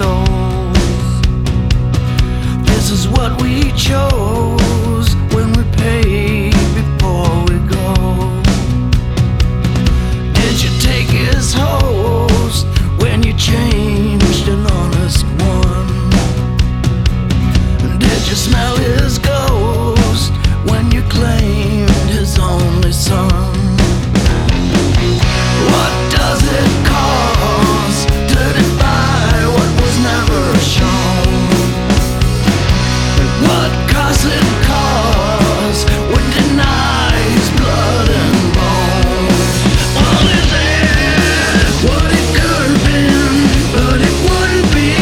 souls. This is what we chose when we paid before we go. Did you take his host when you changed an honest one? Did you smell his ghost when you claimed his only son? What does it cost to defy what was never shown? What cost it cost would deny his blood and bone? Well, is it what it could have been, but it wouldn't be?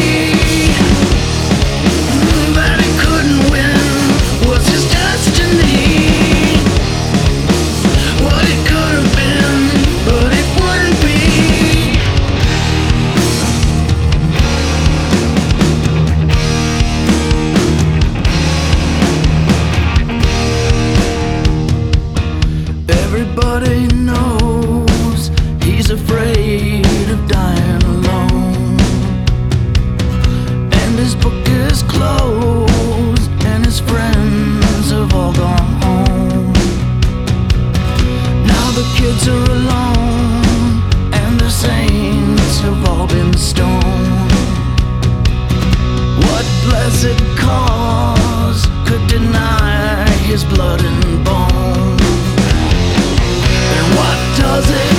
That he couldn't win was his destiny. What it could have been, but it wouldn't be. Everybody knows he's afraid of dying alone, and his book is closed, and his friends have all gone home. Now the kids are alone, and the saints have all been stoned. What blessed cause could deny his blood and bone? And what does it